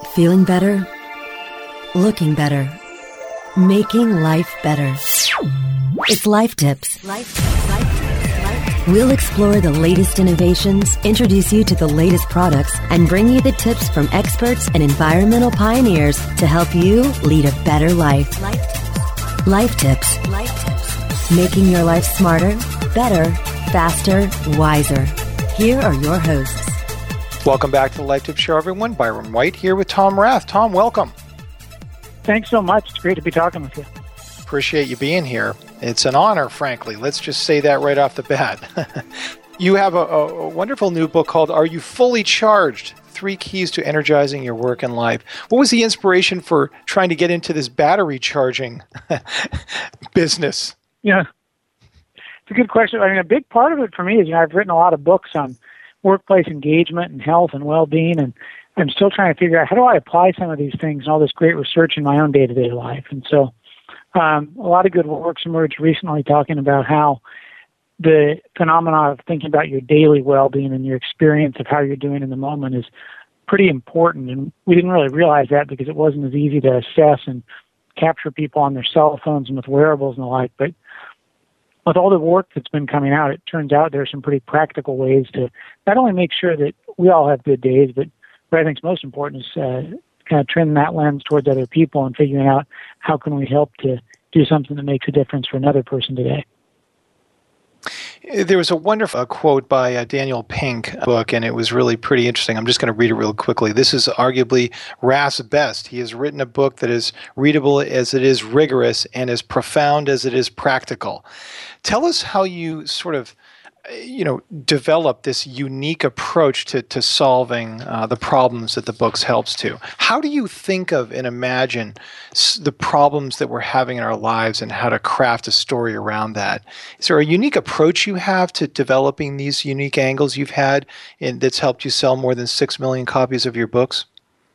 Feeling better? Looking better? Making life better. It's Life Tips. We'll explore the latest innovations, introduce you to the latest products, and bring you the tips from experts and environmental pioneers to help you lead a better life. Life Tips. Making your life smarter, better, faster, wiser. Here are your hosts. Welcome back to the Life Tips Show, everyone. Byron White here with Tom Rath. Tom, welcome. Thanks so much. It's great to be talking with you. Appreciate you being here. It's an honor, frankly. Let's just say that right off the bat. You have a wonderful new book called Are You Fully Charged? 3 Keys to Energizing Your Work and Life. What was the inspiration for trying to get into this battery charging business? Yeah, it's a good question. I mean, a big part of it for me is, I've written a lot of books on workplace engagement and health and well-being, and I'm still trying to figure out how do I apply some of these things and all this great research in my own day-to-day life. And so a lot of good works emerged recently talking about how the phenomenon of thinking about your daily well-being and your experience of how you're doing in the moment is pretty important. And we didn't really realize that because it wasn't as easy to assess and capture people on their cell phones and with wearables and the like. But with all the work that's been coming out, it turns out there are some pretty practical ways to not only make sure that we all have good days, but what I think is most important is kind of turning that lens towards other people and figuring out how can we help to do something that makes a difference for another person today. There was a wonderful quote by Daniel Pink book, and it was really pretty interesting. I'm just going to read it real quickly. This is arguably Rath's best. He has written a book that is readable as it is rigorous and as profound as it is practical. Tell us how you sort of, develop this unique approach to solving the problems that the book helps to. How do you think of and imagine the problems that we're having in our lives and how to craft a story around that? Is there a unique approach you have to developing these unique angles you've had that's helped you sell more than 6 million copies of your books?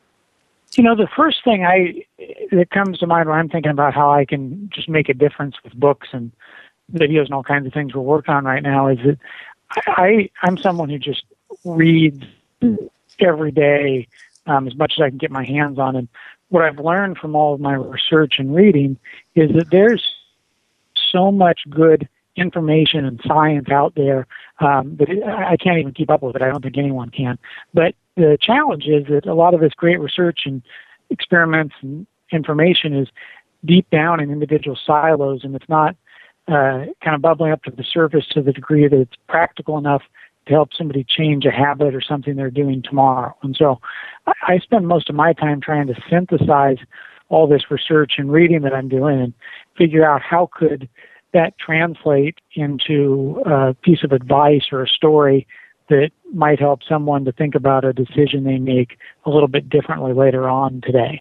The first thing that comes to mind when I'm thinking about how I can just make a difference with books and videos and all kinds of things we're working on right now is that I'm someone who just reads every day as much as I can get my hands on. And what I've learned from all of my research and reading is that there's so much good information and science out there that I can't even keep up with it. I don't think anyone can. But the challenge is that a lot of this great research and experiments and information is deep down in individual silos, and it's not kind of bubbling up to the surface to the degree that it's practical enough to help somebody change a habit or something they're doing tomorrow. And so I spend most of my time trying to synthesize all this research and reading that I'm doing and figure out how could that translate into a piece of advice or a story that might help someone to think about a decision they make a little bit differently later on today.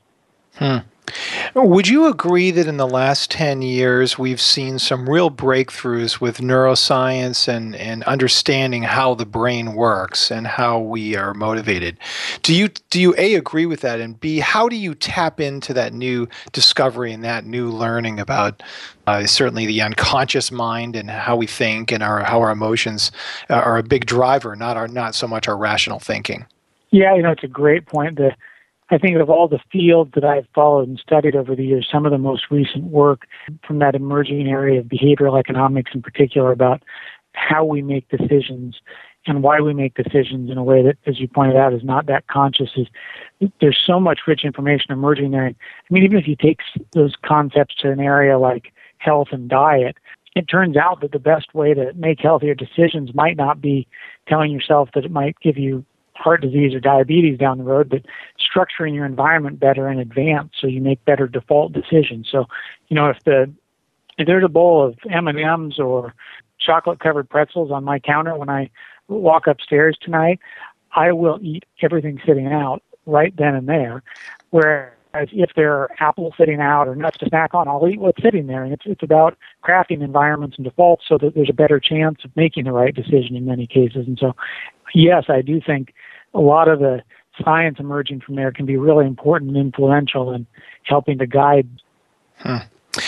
Would you agree that in the last 10 years, we've seen some real breakthroughs with neuroscience and understanding how the brain works and how we are motivated? Do you A, agree with that, and B, how do you tap into that new discovery and that new learning about certainly the unconscious mind and how we think and how our emotions are a big driver, not so much our rational thinking? Yeah, it's a great point. I think of all the fields that I've followed and studied over the years, some of the most recent work from that emerging area of behavioral economics in particular about how we make decisions and why we make decisions in a way that, as you pointed out, is not that conscious. There's so much rich information emerging there. I mean, even if you take those concepts to an area like health and diet, it turns out that the best way to make healthier decisions might not be telling yourself that it might give you heart disease or diabetes down the road, but structuring your environment better in advance so you make better default decisions. So, if there's a bowl of M&Ms or chocolate-covered pretzels on my counter when I walk upstairs tonight, I will eat everything sitting out right then and there. Whereas if there are apples sitting out or nuts to snack on, I'll eat what's sitting there. And it's about crafting environments and defaults so that there's a better chance of making the right decision in many cases. And so, yes, I do think a lot of the science emerging from there can be really important and influential in helping to guide.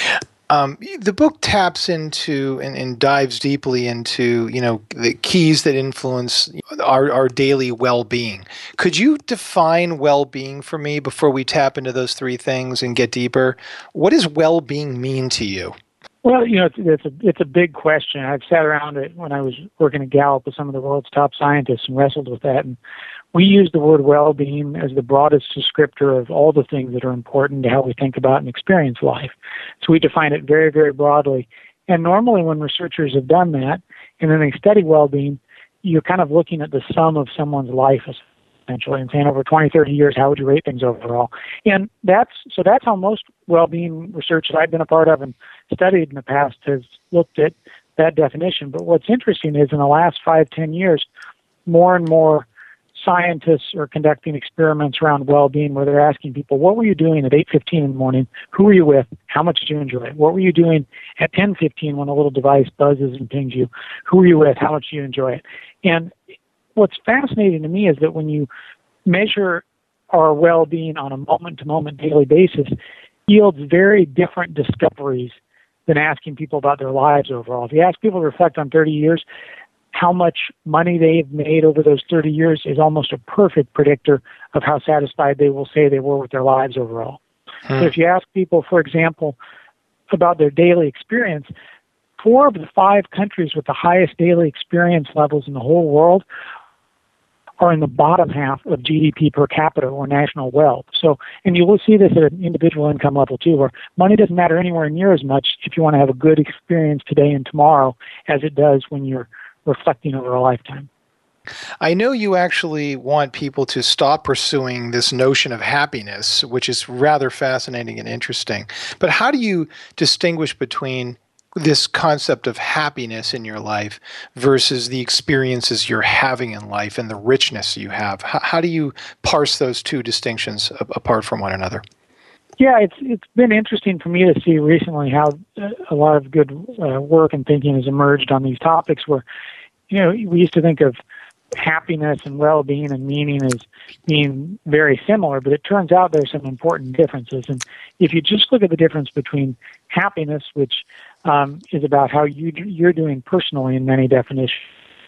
The book taps into and dives deeply into, the keys that influence our daily well-being. Could you define well-being for me before we tap into those three things and get deeper? What does well-being mean to you? Well, it's a big question. I've sat around it when I was working at Gallup with some of the world's top scientists and wrestled with that. And we use the word well-being as the broadest descriptor of all the things that are important to how we think about and experience life. So we define it very, very broadly. And normally when researchers have done that, and then they study well-being, you're kind of looking at the sum of someone's life, essentially, and saying over 20, 30 years, how would you rate things overall? And that's how most well-being research that I've been a part of and studied in the past has looked at that definition. But what's interesting is in the last 5-10 years, more and more scientists are conducting experiments around well-being where they're asking people, what were you doing at 8:15 in the morning? Who were you with? How much did you enjoy it? What were you doing at 10:15 when a little device buzzes and pings you? Who were you with? How much did you enjoy it? And what's fascinating to me is that when you measure our well-being on a moment-to-moment daily basis, yields very different discoveries than asking people about their lives overall. If you ask people to reflect on 30 years, how much money they've made over those 30 years is almost a perfect predictor of how satisfied they will say they were with their lives overall. So if you ask people, for example, about their daily experience, 4 of the 5 countries with the highest daily experience levels in the whole world are in the bottom half of GDP per capita or national wealth. So, and you will see this at an individual income level too, where money doesn't matter anywhere near as much if you want to have a good experience today and tomorrow as it does when you're reflecting over a lifetime. I know you actually want people to stop pursuing this notion of happiness, which is rather fascinating and interesting. But how do you distinguish between this concept of happiness in your life versus the experiences you're having in life and the richness you have? How do you parse those two distinctions apart from one another? Yeah, it's been interesting for me to see recently how a lot of good work and thinking has emerged on these topics where, we used to think of happiness and well-being and meaning as being very similar, but it turns out there's some important differences. And if you just look at the difference between happiness, which is about how you're doing personally in many definitions,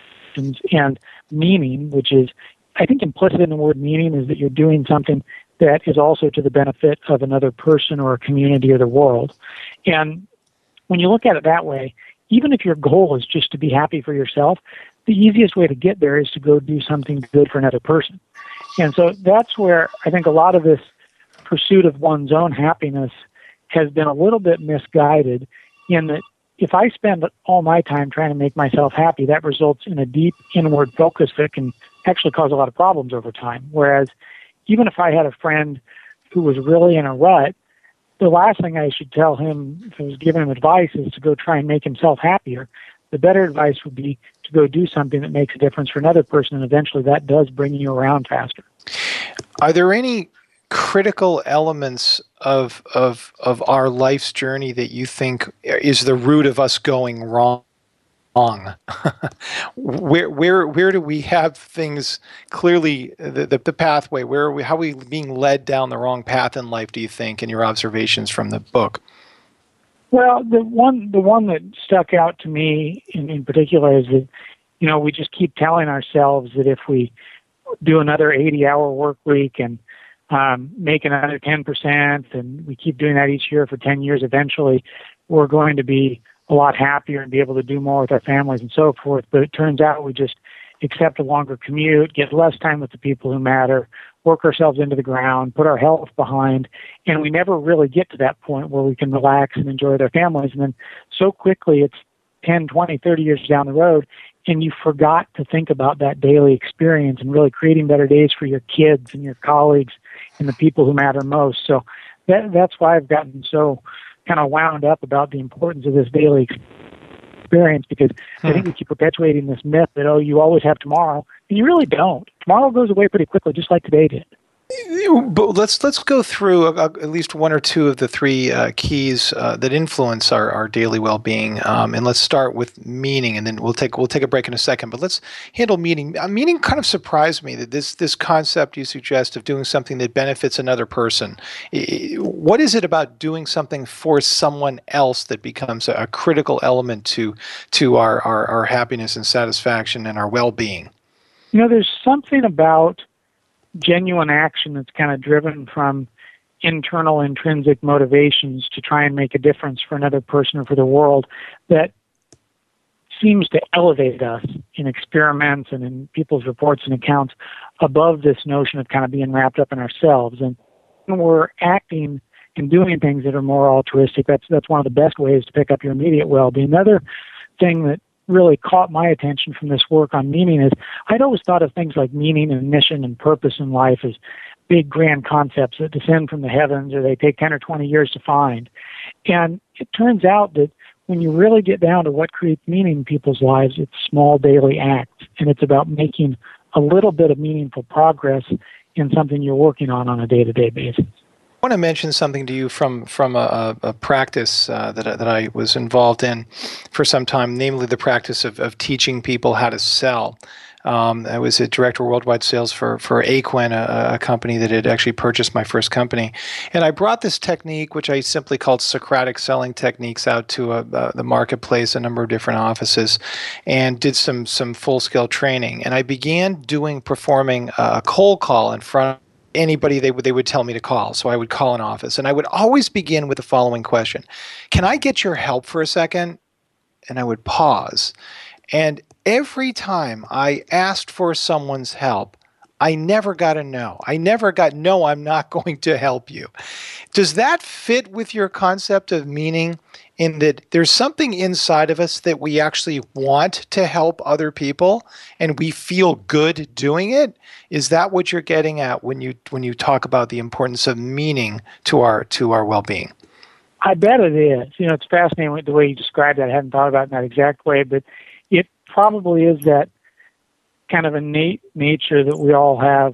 and meaning, which is, I think implicit in the word meaning is that you're doing something that is also to the benefit of another person or a community or the world. And when you look at it that way, even if your goal is just to be happy for yourself, the easiest way to get there is to go do something good for another person. And so that's where I think a lot of this pursuit of one's own happiness has been a little bit misguided in that if I spend all my time trying to make myself happy, that results in a deep inward focus that can actually cause a lot of problems over time. Whereas even if I had a friend who was really in a rut, the last thing I should tell him if I was giving him advice is to go try and make himself happier. The better advice would be to go do something that makes a difference for another person, and eventually that does bring you around faster. Are there any critical elements of our life's journey that you think is the root of us going wrong? Where do we have things clearly the pathway? How are we being led down the wrong path in life, do you think, in your observations from the book? Well, the one that stuck out to me in particular is that, we just keep telling ourselves that if we do another 80-hour work week and make another 10%, and we keep doing that each year for 10 years, eventually we're going to be a lot happier and be able to do more with our families and so forth. But it turns out we just accept a longer commute, get less time with the people who matter, work ourselves into the ground, put our health behind, and we never really get to that point where we can relax and enjoy their families. And then so quickly it's 10, 20, 30 years down the road, and you forgot to think about that daily experience and really creating better days for your kids and your colleagues and the people who matter most. So that's why I've gotten so kind of wound up about the importance of this daily experience, because I think we keep perpetuating this myth that, you always have tomorrow, and you really don't. Tomorrow goes away pretty quickly, just like today did. But let's go through at least one or two of the three keys that influence our daily well-being, and let's start with meaning, and then we'll take a break in a second. But let's handle meaning. Meaning kind of surprised me that this concept you suggest of doing something that benefits another person. What is it about doing something for someone else that becomes a critical element to our happiness and satisfaction and our well-being? There's something about genuine action that's kind of driven from internal intrinsic motivations to try and make a difference for another person or for the world that seems to elevate us in experiments and in people's reports and accounts above this notion of kind of being wrapped up in ourselves. And when we're acting and doing things that are more altruistic, that's one of the best ways to pick up your immediate well-being. Another thing that really caught my attention from this work on meaning is I'd always thought of things like meaning and mission and purpose in life as big grand concepts that descend from the heavens or they take 10 or 20 years to find. And it turns out that when you really get down to what creates meaning in people's lives, it's small daily acts. And it's about making a little bit of meaningful progress in something you're working on a day-to-day basis. I want to mention something to you from a practice that I was involved in for some time, namely the practice of teaching people how to sell. I was a director of worldwide sales for Aquin, a company that had actually purchased my first company. And I brought this technique, which I simply called Socratic selling techniques, out to the marketplace, a number of different offices, and did some full-scale training. And I began performing a cold call in front of anybody they would tell me to call. So I would call an office, and I would always begin with the following question: can I get your help for a second? And I would pause. And every time I asked for someone's help, I never got a no. I never got, no, I'm not going to help you. Does that fit with your concept of meaning, in that there's something inside of us that we actually want to help other people and we feel good doing it? Is that what you're getting at when you talk about the importance of meaning to our well-being? I bet it is. It's fascinating the way you described that. I hadn't thought about it in that exact way, but it probably is that kind of innate nature that we all have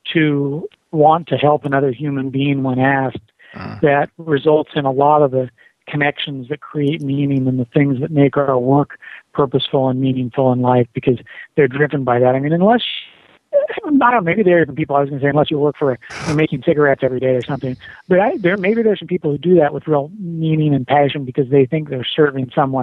to want to help another human being when asked that results in a lot of the connections that create meaning and the things that make our work purposeful and meaningful in life, because they're driven by that. I mean, unless, I don't know, maybe there are some people, I was going to say, unless you work for making cigarettes every day or something, but maybe there's some people who do that with real meaning and passion because they think they're serving someone.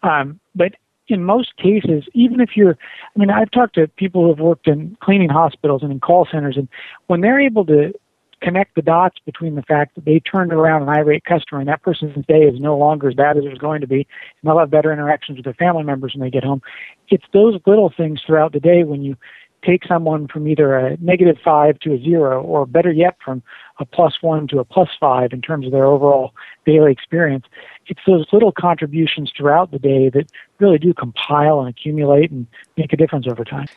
But in most cases, even if I've talked to people who have worked in cleaning hospitals and in call centers, and when they're able to connect the dots between the fact that they turned around an irate customer and that person's day is no longer as bad as it was going to be, and they'll have better interactions with their family members when they get home. It's those little things throughout the day when you take someone from either a -5 to a 0, or better yet, from a +1 to a +5 in terms of their overall daily experience. It's those little contributions throughout the day that really do compile and accumulate and make a difference over time.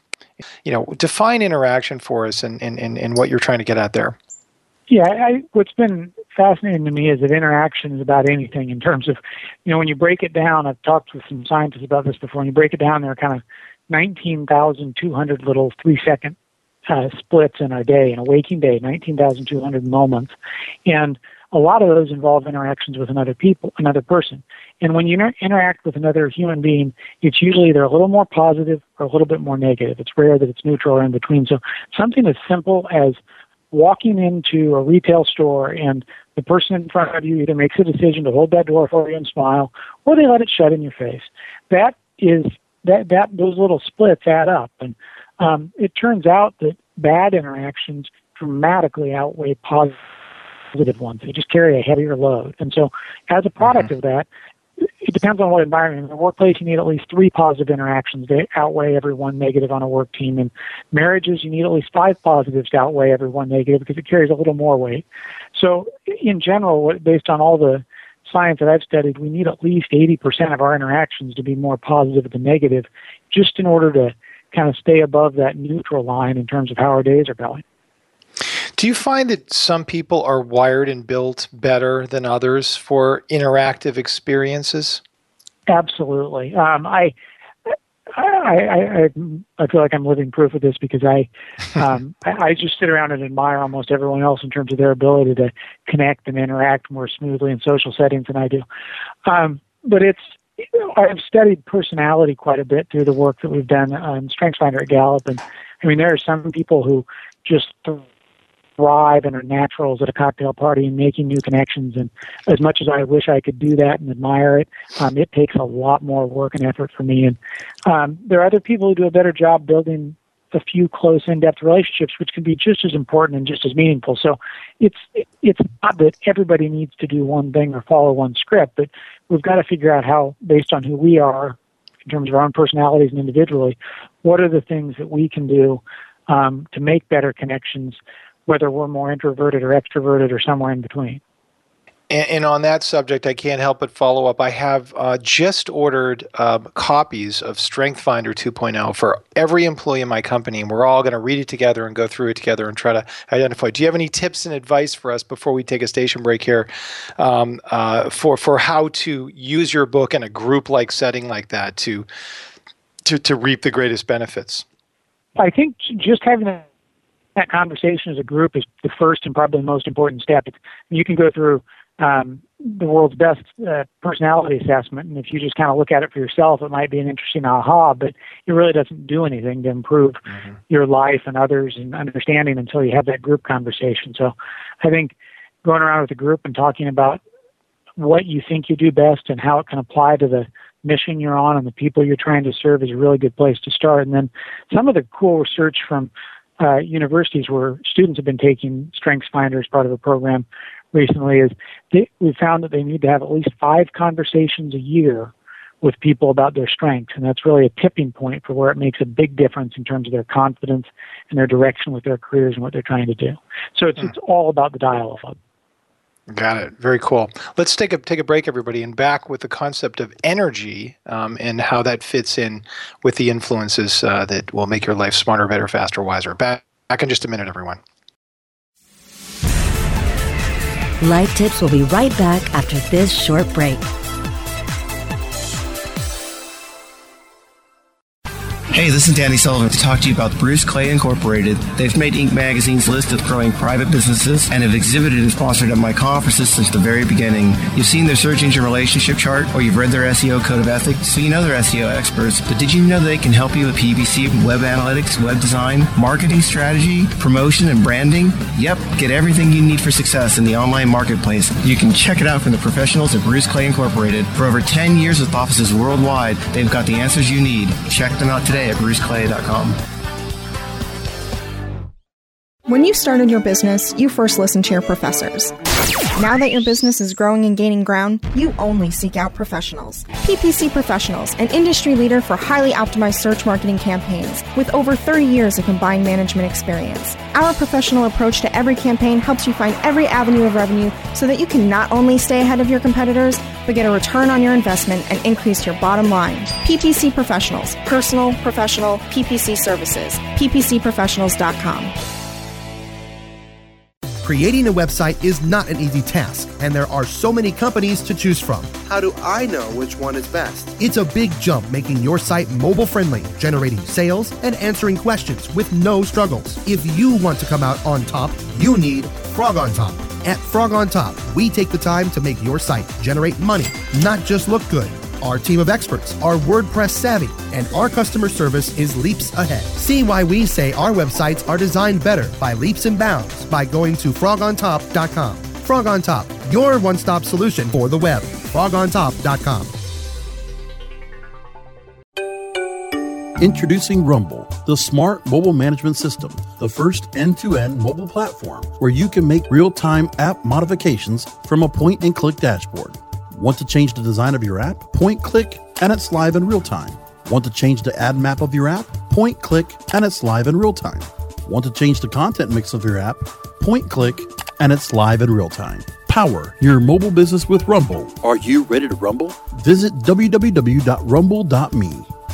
Define interaction for us and what you're trying to get at there. Yeah, what's been fascinating to me is that interaction is about anything in terms of, when you break it down, I've talked with some scientists about this before, when you break it down, there are kind of 19,200 little 3-second splits in our day, in a waking day, 19,200 moments. And a lot of those involve interactions with another person. And when you interact with another human being, it's usually either a little more positive or a little bit more negative. It's rare that it's neutral or in between. So something as simple as walking into a retail store and the person in front of you either makes a decision to hold that door for you and smile, or they let it shut in your face. That those little splits add up. And it turns out that bad interactions dramatically outweigh positive ones. They just carry a heavier load. And so as a product of that, it depends on what environment. In the workplace, you need at least 3 positive interactions to outweigh every one negative on a work team. In marriages, you need at least 5 positives to outweigh every one negative because it carries a little more weight. So in general, based on all the science that I've studied, we need at least 80% of our interactions to be more positive than negative, just in order to kind of stay above that neutral line in terms of how our days are going. Do you find that some people are wired and built better than others for interactive experiences? Absolutely. I feel like I'm living proof of this because I just sit around and admire almost everyone else in terms of their ability to connect and interact more smoothly in social settings than I do. But I've studied personality quite a bit through the work that we've done on StrengthsFinder at Gallup, and I mean there are some people who just thrive and are naturals at a cocktail party and making new connections. And as much as I wish I could do that and admire it, it takes a lot more work and effort for me. And there are other people who do a better job building a few close, in-depth relationships, which can be just as important and just as meaningful. So it's not that everybody needs to do one thing or follow one script, but we've got to figure out how, based on who we are, in terms of our own personalities and individually, what are the things that we can do to make better connections, whether we're more introverted or extroverted or somewhere in between. And on that subject, I can't help but follow up. I have just ordered copies of StrengthsFinder 2.0 for every employee in my company, and we're all going to read it together and go through it together and try to identify. Do you have any tips and advice for us before we take a station break here for how to use your book in a group-like setting like that to reap the greatest benefits? I think just having that conversation as a group is the first and probably the most important step. You can go through the world's best personality assessment, and if you just kind of look at it for yourself, it might be an interesting aha, but it really doesn't do anything to improve your life and others and understanding until you have that group conversation. So I think going around with a group and talking about what you think you do best and how it can apply to the mission you're on and the people you're trying to serve is a really good place to start. And then some of the cool research from universities where students have been taking StrengthsFinder as part of a program recently is we found that they need to have at least 5 conversations a year with people about their strengths, and that's really a tipping point for where it makes a big difference in terms of their confidence and their direction with their careers and what they're trying to do. So it's all about the dialogue. Got it. Very cool. Let's take a break, everybody, and back with the concept of energy and how that fits in with the influences that will make your life smarter, better, faster, wiser. Back in just a minute, everyone. Life Tips will be right back after this short break. Hey, this is Danny Sullivan to talk to you about Bruce Clay Incorporated. They've made Inc. Magazine's list of growing private businesses and have exhibited and sponsored at my conferences since the very beginning. You've seen their search engine relationship chart, or you've read their SEO code of ethics, so you know they're SEO experts. But did you know they can help you with PPC, web analytics, web design, marketing strategy, promotion, and branding? Yep, get everything you need for success in the online marketplace. You can check it out from the professionals at Bruce Clay Incorporated. For over 10 years with offices worldwide, they've got the answers you need. Check them out today at bruceclay.com. When you started your business, you first listened to your professors. Now that your business is growing and gaining ground, you only seek out professionals. PPC Professionals, an industry leader for highly optimized search marketing campaigns with over 30 years of combined management experience. Our professional approach to every campaign helps you find every avenue of revenue so that you can not only stay ahead of your competitors, but get a return on your investment and increase your bottom line. PPC Professionals, personal, professional, PPC services. ppcprofessionals.com. Creating a website is not an easy task, and there are so many companies to choose from. How do I know which one is best? It's a big jump making your site mobile-friendly, generating sales, and answering questions with no struggles. If you want to come out on top, you need Frog on Top. At Frog on Top, we take the time to make your site generate money, not just look good. Our team of experts are WordPress savvy, and our customer service is leaps ahead. See why we say our websites are designed better by leaps and bounds by going to frogontop.com. Frog on Top, your one-stop solution for the web. frogontop.com. Introducing Rumble, the smart mobile management system, the first end-to-end mobile platform where you can make real-time app modifications from a point-and-click dashboard. Want to change the design of your app? Point, click, and it's live in real time. Want to change the ad map of your app? Point, click, and it's live in real time. Want to change the content mix of your app? Point, click, and it's live in real time. Power your mobile business with Rumble. Are you ready to rumble? Visit www.rumble.me.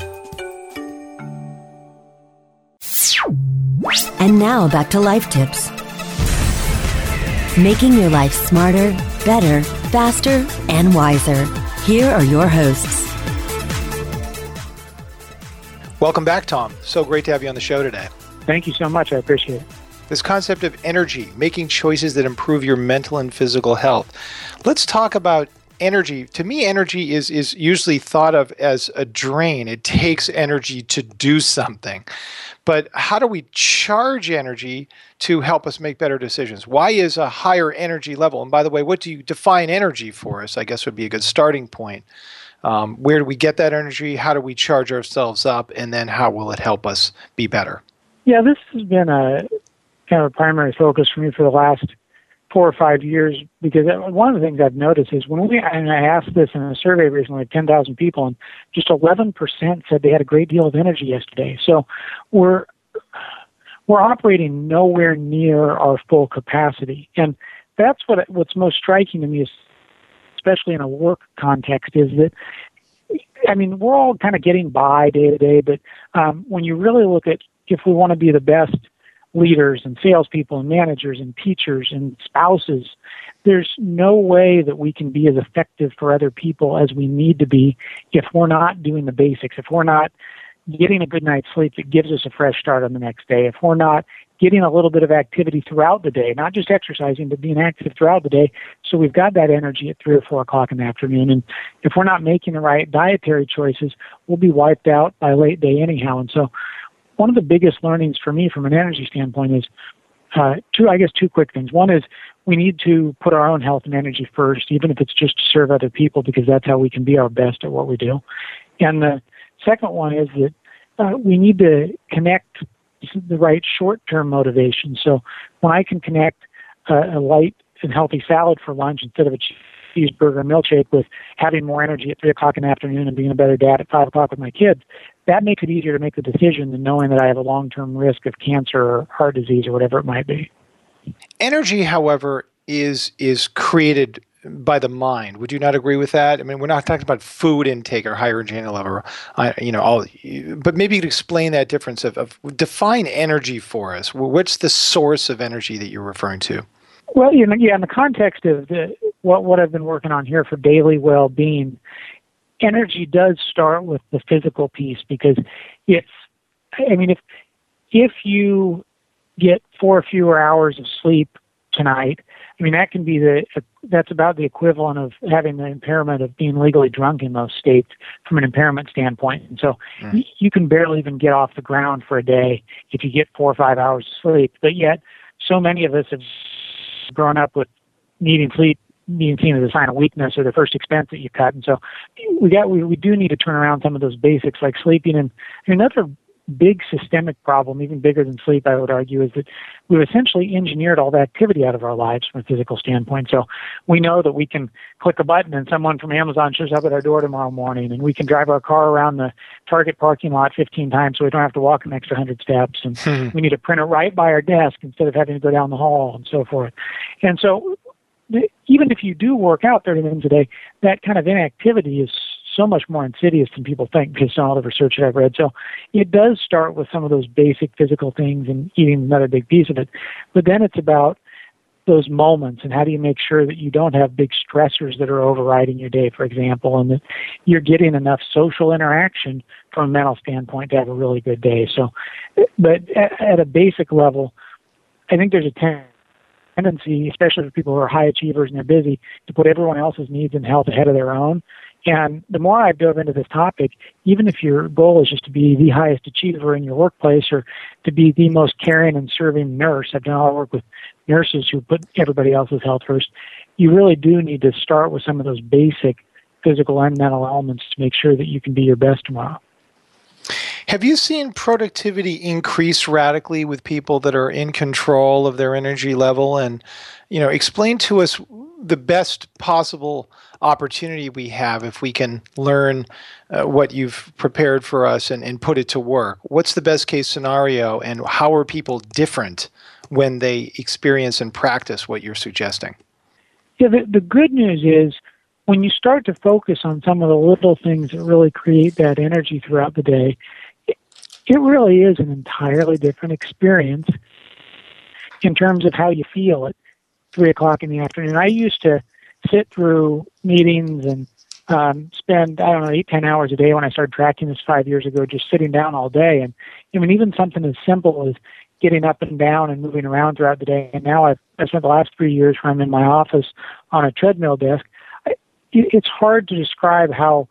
And now back to Life Tips. Making your life smarter, better, faster, and wiser. Here are your hosts. Welcome back, Tom. So great to have you on the show today. Thank you so much. I appreciate it. This concept of energy, making choices that improve your mental and physical health. Let's talk about energy. To me, energy is usually thought of as a drain. It takes energy to do something. But how do we charge energy to help us make better decisions? Why is a higher energy level? And by the way, what do you define energy for us? I guess would be a good starting point. Where do we get that energy? How do we charge ourselves up? And then how will it help us be better? Yeah, this has been a kind of a primary focus for me for the last 4 or 5 years, because one of the things I've noticed is and I asked this in a survey recently of 10,000 people, and just 11% said they had a great deal of energy yesterday. So we're operating nowhere near our full capacity. And that's what's most striking to me, is, especially in a work context, is that, I mean, we're all kind of getting by day to day, but when you really look at, if we want to be the best leaders and salespeople and managers and teachers and spouses, there's no way that we can be as effective for other people as we need to be if we're not doing the basics, if we're not getting a good night's sleep that gives us a fresh start on the next day, if we're not getting a little bit of activity throughout the day, not just exercising, but being active throughout the day, so we've got that energy at 3 or 4 o'clock in the afternoon. And if we're not making the right dietary choices, we'll be wiped out by late day anyhow. And so one of the biggest learnings for me from an energy standpoint is two quick things. One is we need to put our own health and energy first, even if it's just to serve other people, because that's how we can be our best at what we do. And the second one is that we need to connect the right short-term motivation. So when I can connect a light and healthy salad for lunch instead of a cheeseburger and milkshake with having more energy at 3 o'clock in the afternoon and being a better dad at 5 o'clock with my kids, that makes it easier to make the decision than knowing that I have a long-term risk of cancer or heart disease or whatever it might be. Energy, however, is created by the mind. Would you not agree with that? I mean, we're not talking about food intake or higher energy level, but maybe you could explain that difference of define energy for us. What's the source of energy that you're referring to? Well, in the context of what I've been working on here for daily well-being, energy does start with the physical piece, because if you get 4 fewer hours of sleep tonight, I mean, that can be that's about the equivalent of having the impairment of being legally drunk in most states from an impairment standpoint. And so you can barely even get off the ground for a day if you get 4 or 5 hours of sleep. But yet, so many of us have grown up with needing sleep being seen as a sign of weakness or the first expense that you cut. And so we do need to turn around some of those basics like sleeping. And another big systemic problem, even bigger than sleep, I would argue, is that we've essentially engineered all the activity out of our lives from a physical standpoint. So we know that we can click a button and someone from Amazon shows up at our door tomorrow morning, and we can drive our car around the Target parking lot 15 times so we don't have to walk an extra 100 steps. And we need to print it right by our desk instead of having to go down the hall and so forth. And so even if you do work out 30 minutes a day, that kind of inactivity is so much more insidious than people think based on all the research that I've read. So it does start with some of those basic physical things and eating another big piece of it. But then it's about those moments and how do you make sure that you don't have big stressors that are overriding your day, for example, and that you're getting enough social interaction from a mental standpoint to have a really good day. So, but at a basic level, I think there's a tendency, especially for people who are high achievers and they're busy, to put everyone else's needs and health ahead of their own. And the more I dove into this topic, even if your goal is just to be the highest achiever in your workplace or to be the most caring and serving nurse, I've done a lot of work with nurses who put everybody else's health first, you really do need to start with some of those basic physical and mental elements to make sure that you can be your best tomorrow. Have you seen productivity increase radically with people that are in control of their energy level? And, explain to us the best possible opportunity we have if we can learn what you've prepared for us and put it to work. What's the best case scenario, and how are people different when they experience and practice what you're suggesting? Yeah, the good news is when you start to focus on some of the little things that really create that energy throughout the day, it really is an entirely different experience in terms of how you feel at 3 o'clock in the afternoon. I used to sit through meetings and spend, 8-10 hours a day when I started tracking this 5 years ago, just sitting down all day. And I mean, even something as simple as getting up and down and moving around throughout the day. And now I've spent the last 3 years where I'm in my office on a treadmill desk. It's hard to describe how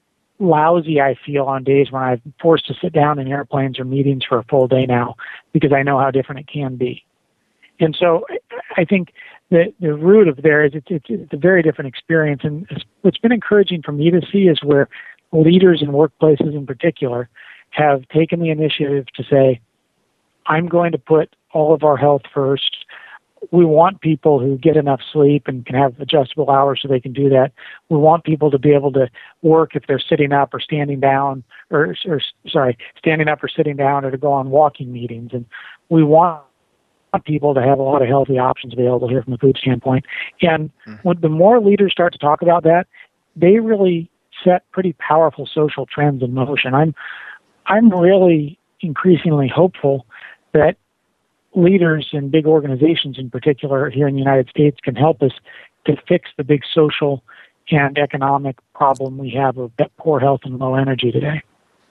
lousy I feel on days when I'm forced to sit down in airplanes or meetings for a full day now, because I know how different it can be. And so I think that the root of there is it's a very different experience. And what's been encouraging for me to see is where leaders in workplaces in particular have taken the initiative to say, I'm going to put all of our health first. We want people who get enough sleep and can have adjustable hours so they can do that. We want people to be able to work if they're sitting up or standing down, standing up or sitting down, or to go on walking meetings. And we want people to have a lot of healthy options available here from a food standpoint. And when the more leaders start to talk about that, they really set pretty powerful social trends in motion. I'm really increasingly hopeful that leaders in big organizations in particular here in the United States can help us to fix the big social and economic problem we have of poor health and low energy today.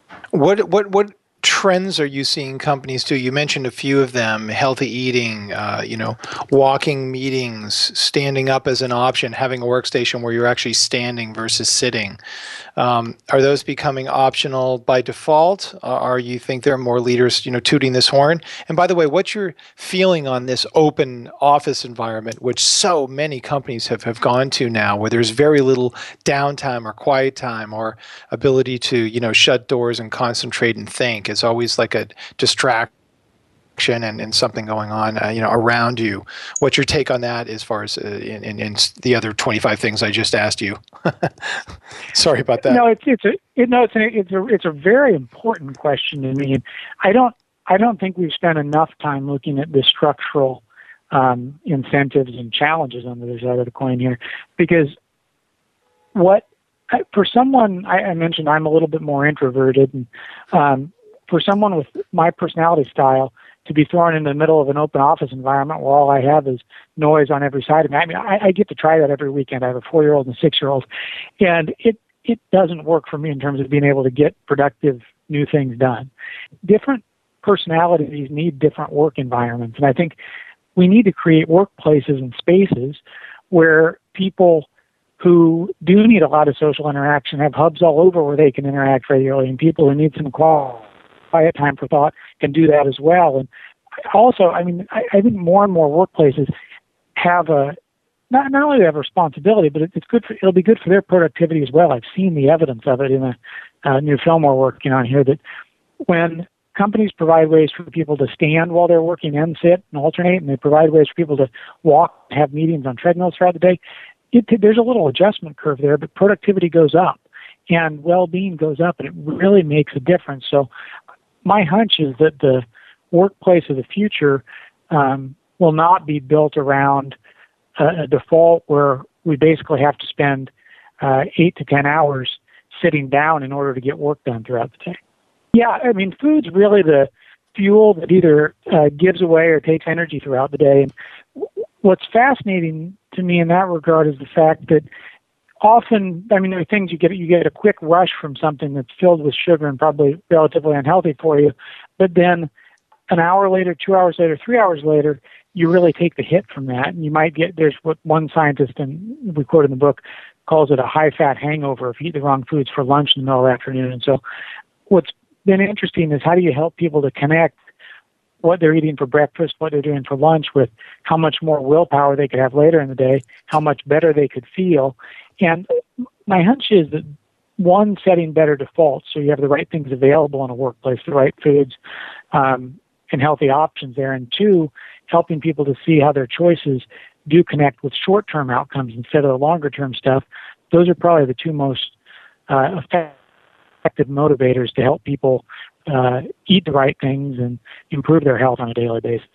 What trends are you seeing companies do? You mentioned a few of them: healthy eating, walking meetings, standing up as an option, having a workstation where you're actually standing versus sitting. Are those becoming optional by default? Or you think there are more leaders, tooting this horn? And by the way, what's your feeling on this open office environment, which so many companies have gone to now, where there's very little downtime or quiet time or ability to, shut doors and concentrate and think? It's always like a distraction and something going on, around you. What's your take on that as far as in the other 25 things I just asked you? Sorry about that. No, it's a very important question to me. I don't think we've spent enough time looking at the structural incentives and challenges on the other side of the coin here, because for someone, I mentioned I'm a little bit more introverted, and for someone with my personality style to be thrown in the middle of an open office environment where all I have is noise on every side of me. I mean, I get to try that every weekend. I have a 4-year-old and a 6-year-old, and it doesn't work for me in terms of being able to get productive new things done. Different personalities need different work environments, and I think we need to create workplaces and spaces where people who do need a lot of social interaction have hubs all over where they can interact regularly, and people who need some quiet time for thought can do that as well. And also, I think more and more workplaces have not only have a responsibility, but it'll be good for their productivity as well. I've seen the evidence of it in a new film we're working on here, that when companies provide ways for people to stand while they're working and sit and alternate, and they provide ways for people to walk, have meetings on treadmills throughout the day, there's a little adjustment curve there, but productivity goes up and well-being goes up, and it really makes a difference. So my hunch is that the workplace of the future will not be built around a default where we basically have to spend 8 to 10 hours sitting down in order to get work done throughout the day. Yeah, food's really the fuel that either gives away or takes energy throughout the day. And what's fascinating to me in that regard is the fact that often, there are things you get a quick rush from something that's filled with sugar and probably relatively unhealthy for you, but then an hour later, 2 hours later, 3 hours later, you really take the hit from that. And you might there's what one scientist, and we quote in the book, calls it a high-fat hangover if you eat the wrong foods for lunch in the middle of the afternoon. And so what's been interesting is how do you help people to connect what they're eating for breakfast, what they're doing for lunch, with how much more willpower they could have later in the day, how much better they could feel. And my hunch is that, one, setting better defaults, so you have the right things available in a workplace, the right foods and healthy options there, and two, helping people to see how their choices do connect with short-term outcomes instead of the longer-term stuff. Those are probably the two most effective motivators to help people eat the right things and improve their health on a daily basis.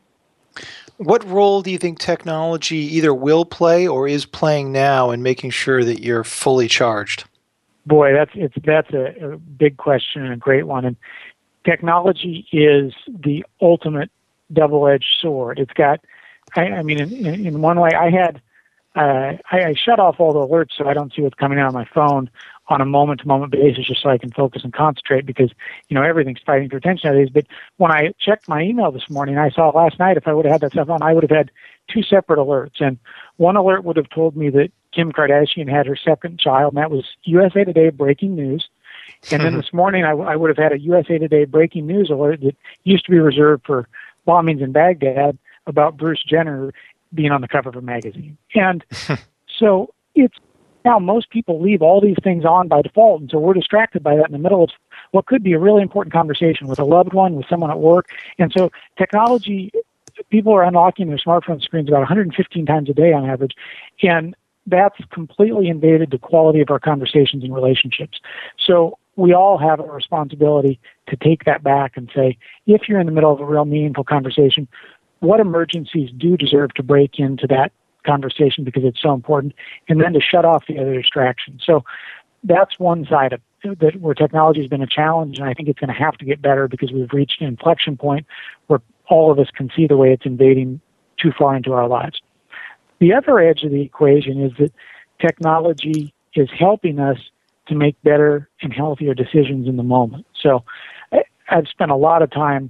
What role do you think technology either will play or is playing now in making sure that you're fully charged? Boy, that's a big question and a great one. And technology is the ultimate double-edged sword. It's got, in one way, I had I shut off all the alerts so I don't see what's coming out on my phone on a moment-to-moment basis, just so I can focus and concentrate, because everything's fighting for attention nowadays. But when I checked my email this morning, I saw last night, if I would have had that stuff on, I would have had 2 separate alerts. And one alert would have told me that Kim Kardashian had her second child, and that was USA Today breaking news. And then this morning, I would have had a USA Today breaking news alert that used to be reserved for bombings in Baghdad about Bruce Jenner being on the cover of a magazine. And so it's now most people leave all these things on by default, and so we're distracted by that in the middle of what could be a really important conversation with a loved one, with someone at work. And so technology, people are unlocking their smartphone screens about 115 times a day on average, and that's completely invaded the quality of our conversations and relationships. So we all have a responsibility to take that back and say, if you're in the middle of a real meaningful conversation, what emergencies do deserve to break into that conversation because it's so important, and then to shut off the other distractions. So that's one side of that where technology has been a challenge, and I think it's going to have to get better because we've reached an inflection point where all of us can see the way it's invading too far into our lives. The other edge of the equation is that technology is helping us to make better and healthier decisions in the moment. So I've spent a lot of time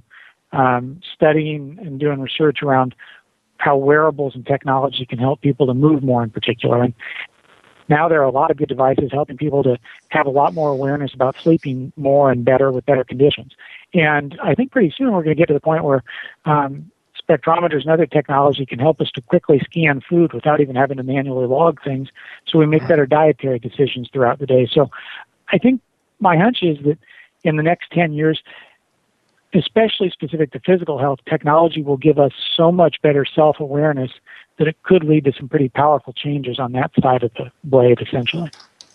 studying and doing research around how wearables and technology can help people to move more in particular. And now there are a lot of good devices helping people to have a lot more awareness about sleeping more and better with better conditions. And I think pretty soon we're going to get to the point where spectrometers and other technology can help us to quickly scan food without even having to manually log things, so we make better dietary decisions throughout the day. So I think my hunch is that in the next 10 years, especially specific to physical health, technology will give us so much better self-awareness that it could lead to some pretty powerful changes on that side of the blade, essentially.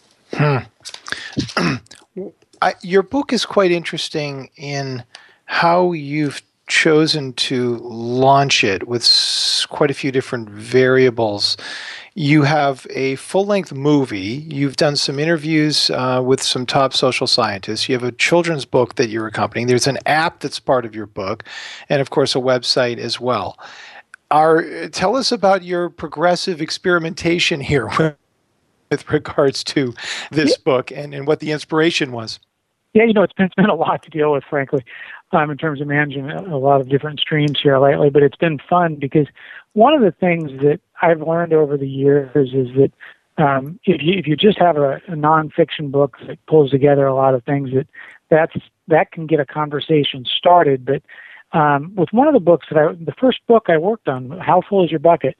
Your book is quite interesting in how you've chosen to launch it with quite a few different variables. You have a full-length movie. You've done some interviews with some top social scientists. You have a children's book that you're accompanying. There's an app that's part of your book, and of course a website as well. Tell us about your progressive experimentation here with regards to this book and what the inspiration was. Yeah, it's been a lot to deal with, frankly, in terms of managing a lot of different streams here lately. But it's been fun because one of the things that I've learned over the years is that if you just have a nonfiction book that pulls together a lot of things, that can get a conversation started. But with one of the books the first book I worked on, How Full Is Your Bucket,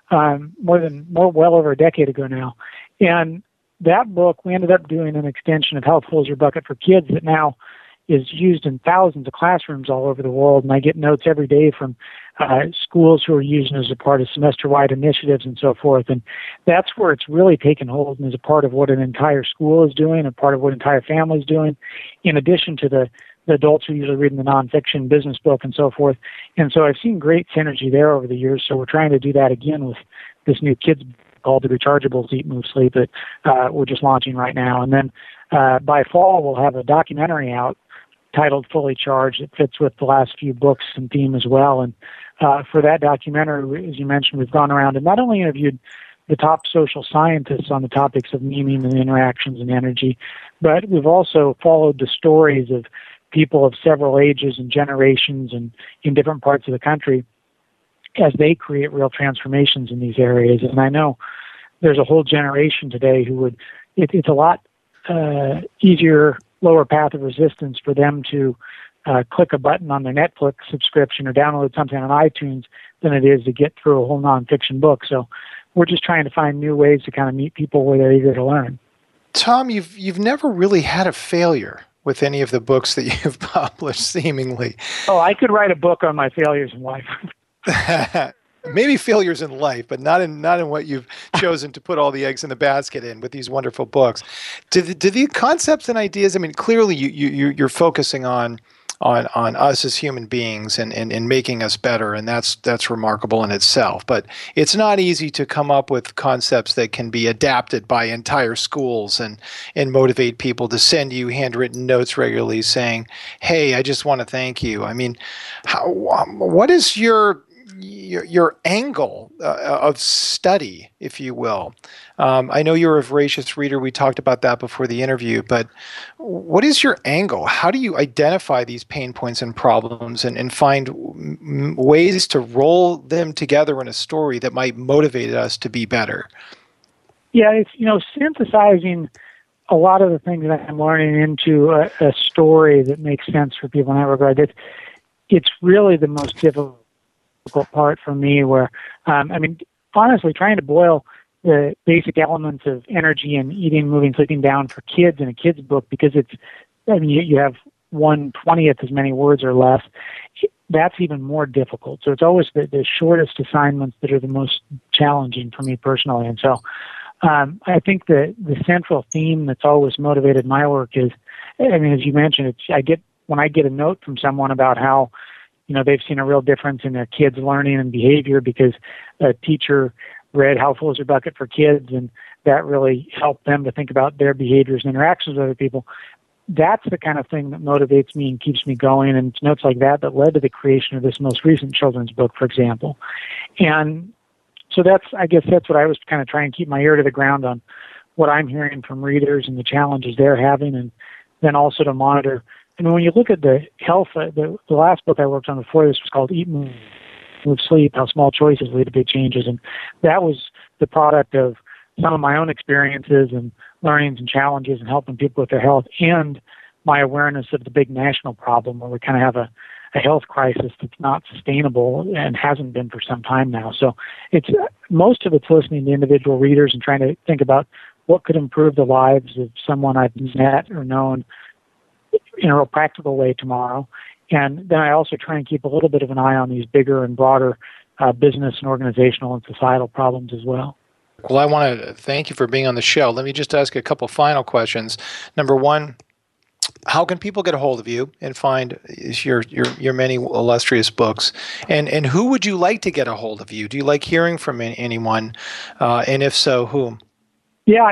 well over a decade ago now, and that book, we ended up doing an extension of How Full Is Your Bucket for Kids that now is used in thousands of classrooms all over the world. And I get notes every day from schools who are using it as a part of semester-wide initiatives and so forth. And that's where it's really taken hold and is a part of what an entire school is doing, a part of what an entire family is doing, in addition to the adults who are usually reading the nonfiction business book and so forth. And so I've seen great synergy there over the years. So we're trying to do that again with this new kids called The Rechargeables Eat, Move, Sleep that we're just launching right now. And then by fall, we'll have a documentary out titled Fully Charged. It fits with the last few books and theme as well. And for that documentary, as you mentioned, we've gone around and not only interviewed the top social scientists on the topics of meaning and interactions and energy, but we've also followed the stories of people of several ages and generations and in different parts of the country as they create real transformations in these areas. And I know there's a whole generation today who it's a lot easier, lower path of resistance for them to click a button on their Netflix subscription or download something on iTunes than it is to get through a whole nonfiction book. So we're just trying to find new ways to kind of meet people where they're eager to learn. Tom, you've never really had a failure with any of the books that you've published, seemingly. Oh, I could write a book on my failures in life. Maybe failures in life, but not in what you've chosen to put all the eggs in the basket in with these wonderful books. Do the concepts and ideas? I mean, clearly you're focusing on us as human beings and making us better, and that's remarkable in itself. But it's not easy to come up with concepts that can be adapted by entire schools and motivate people to send you handwritten notes regularly saying, "Hey, I just want to thank you." I mean, what is your your angle of study, if you will. I know you're a voracious reader. We talked about that before the interview, but what is your angle? How do you identify these pain points and problems and find ways to roll them together in a story that might motivate us to be better? Yeah, it's, synthesizing a lot of the things that I'm learning into a story that makes sense for people in that regard. It's really the most difficult part for me, where, honestly, trying to boil the basic elements of energy and eating, moving, sleeping down for kids in a kid's book, because you have 1/20th as many words or less, that's even more difficult. So it's always the shortest assignments that are the most challenging for me personally. And so I think the central theme that's always motivated my work is, as you mentioned, when I get a note from someone about how, they've seen a real difference in their kids' learning and behavior because a teacher read How Full Is Your Bucket for Kids, and that really helped them to think about their behaviors and interactions with other people. That's the kind of thing that motivates me and keeps me going, and it's notes like that led to the creation of this most recent children's book, for example. And so I guess that's what I was kind of trying to keep my ear to the ground on, what I'm hearing from readers and the challenges they're having, and then also to monitor. And when you look at the health, the last book I worked on before this was called Eat, Move, Sleep, How Small Choices Lead to Big Changes. And that was the product of some of my own experiences and learnings and challenges and helping people with their health, and my awareness of the big national problem where we kind of have a health crisis that's not sustainable and hasn't been for some time now. So most of it's listening to individual readers and trying to think about what could improve the lives of someone I've met or known in a real practical way tomorrow. And then I also try and keep a little bit of an eye on these bigger and broader business and organizational and societal problems as well. Well, I want to thank you for being on the show. Let me just ask a couple final questions. Number one, how can people get a hold of you and find your many illustrious books? And who would you like to get a hold of you? Do you like hearing from anyone? And if so, whom? Yeah,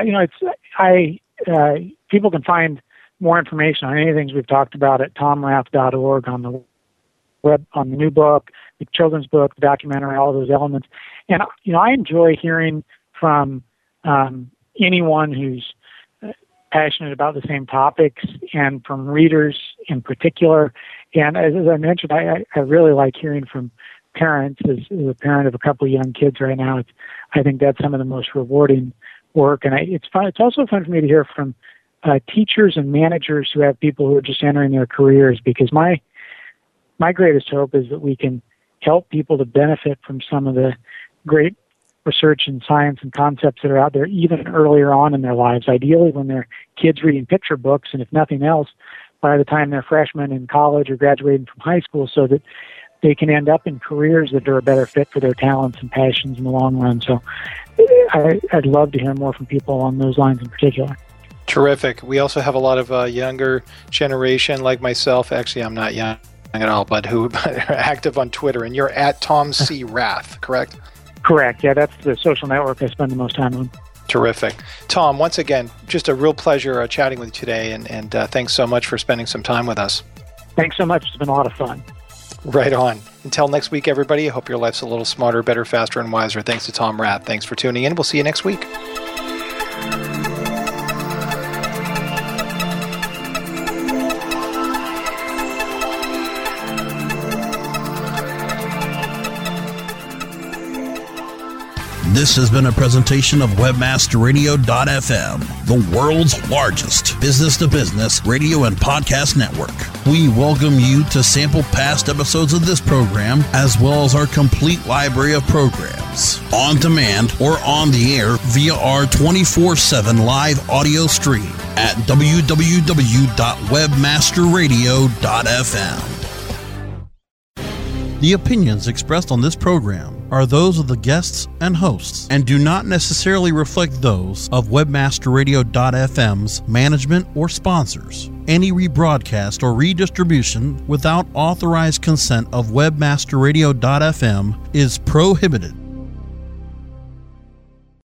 people can find more information on any things we've talked about at tomrath.org, on the web, on the new book, the children's book, the documentary, all of those elements. And I enjoy hearing from anyone who's passionate about the same topics, and from readers in particular. And as I mentioned, I really like hearing from parents. As a parent of a couple of young kids right now, I think that's some of the most rewarding work. And it's fun. It's also fun for me to hear from teachers and managers who have people who are just entering their careers, because my greatest hope is that we can help people to benefit from some of the great research and science and concepts that are out there even earlier on in their lives, ideally when they're kids reading picture books, and if nothing else, by the time they're freshmen in college or graduating from high school, so that they can end up in careers that are a better fit for their talents and passions in the long run. So I'd love to hear more from people along those lines in particular. Terrific. We also have a lot of younger generation like myself. Actually, I'm not young at all, but who are active on Twitter. And you're at Tom C. Rath, correct? Correct. Yeah, that's the social network I spend the most time on. Terrific. Tom, once again, just a real pleasure chatting with you today, and thanks so much for spending some time with us. Thanks so much. It's been a lot of fun. Right on. Until next week, everybody, I hope your life's a little smarter, better, faster, and wiser. Thanks to Tom Rath. Thanks for tuning in. We'll see you next week. This has been a presentation of WebmasterRadio.fm, the world's largest business-to-business radio and podcast network. We welcome you to sample past episodes of this program, as well as our complete library of programs, on demand or on the air via our 24/7 live audio stream at www.webmasterradio.fm. The opinions expressed on this program are those of the guests and hosts and do not necessarily reflect those of WebmasterRadio.fm's management or sponsors. Any rebroadcast or redistribution without authorized consent of WebmasterRadio.fm is prohibited.